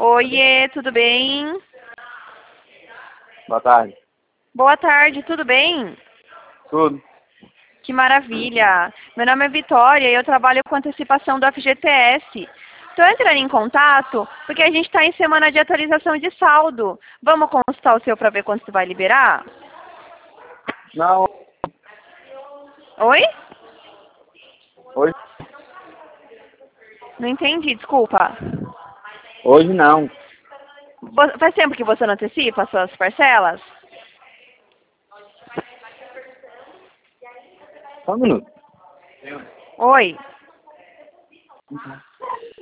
Oiê, tudo bem? Boa tarde. Boa tarde, tudo bem? Tudo. Que maravilha! Meu nome é Vitória e eu trabalho com antecipação do FGTS. Estou entrando em contato porque a gente está em semana de atualização de saldo. Vamos consultar o seu para ver quanto você vai liberar? Não, Oi? hoje, Não entendi, desculpa. hoje não. Faz tempo que você não antecipa as suas parcelas? Só um minuto. Oi?